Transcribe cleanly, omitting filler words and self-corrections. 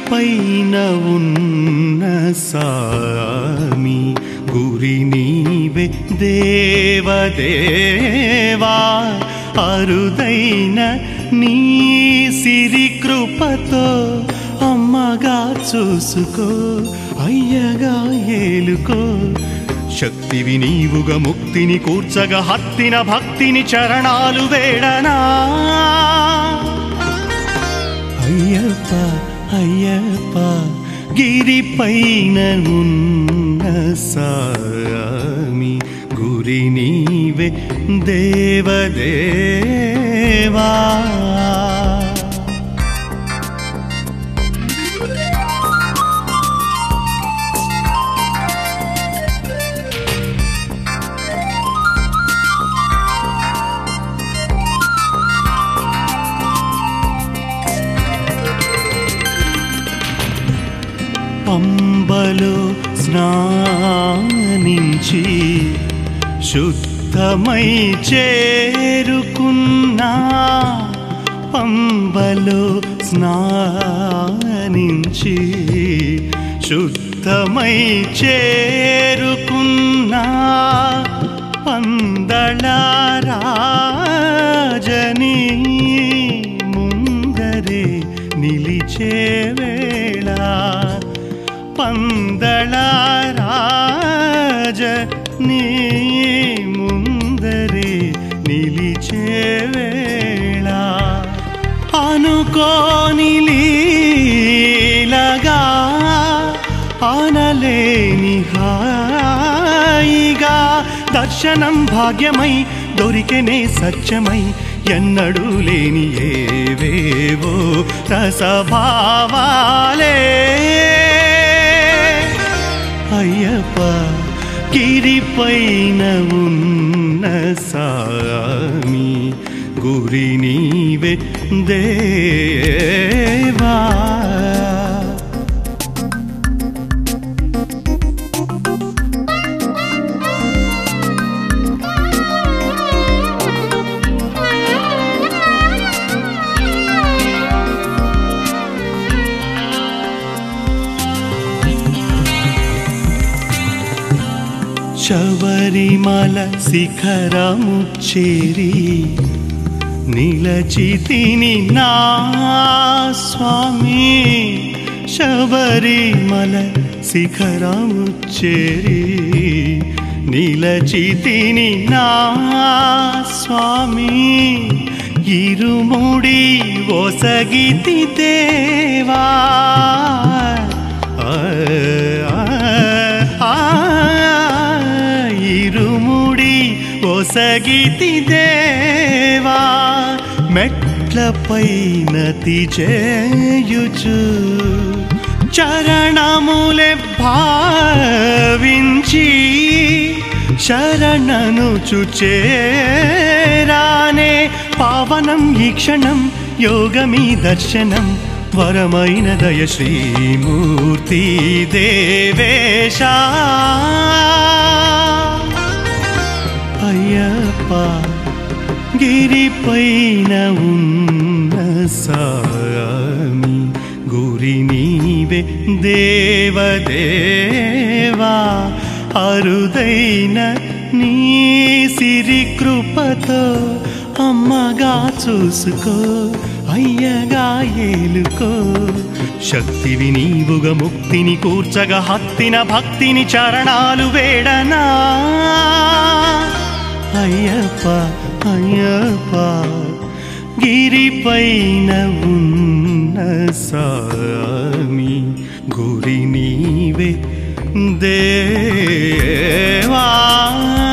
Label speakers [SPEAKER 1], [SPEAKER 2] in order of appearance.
[SPEAKER 1] పైన ఉన్న సామి గురి నీవే దేవదేవా అరుదైన నీ సిరి కృపతో అమ్మగా చూసుకో అయ్యగా ఏలుకో శక్తివి నీవుగా ముక్తిని కూర్చగా హత్తిన భక్తిని చరణాలు వేడనా అయ్యప్ప అయ్యప్ప గిరిపైన ఉన్న సామి గురి నీవే దేవదేవా పంబలో స్నానించి శుద్ధమై చేరుకున్నా పంబలో స్నానించి శుద్ధమై చేరుకున్నా పందళరాజని ముందరే నిలిచే వేళ పందళరాజ నీ ముందరే నిలిచే వేళ అనుకోని లీలగా ఆనలేని హాయిగా దర్శనం భాగ్యమై దొరికెనే సత్యమై ఎన్నడూ లేని ఏవేవో రసభావాలే అయ్యప్ప గిరిపైన ఉన్న సామి గురి నీవే దేవా శబరిమల శిఖరము చేరి నిలచితిని నా స్వామి శబరిమల శిఖరము చేరి నిలచితిని నా స్వామి ఇరుముడి ఒసగితి దేవా ఇరుముడి ఒసగితి దేవా మెట్లపైన చేయుచు చరణములే భావించి శరణను చుచేరానే పావనం ఈ క్షణం యోగమీ దర్శనం వరమైన దయ శ్రీమూర్తి దేవేశ అయ్యప్ప గిరిపైన ఉన్న సామి గురి నీవే దేవదేవా అరుదైన నీ సిరి కృపతో అమ్మగా చూసుకో అయ్యగా ఏలుకో శక్తివి నీవుగా ముక్తిని కూర్చగా హత్తిన భక్తిని చరణాలు వేడనా అయ్యప్ప అయ్యప్ప గిరిపైన ఉన్న సామి గురి నీవే దేవా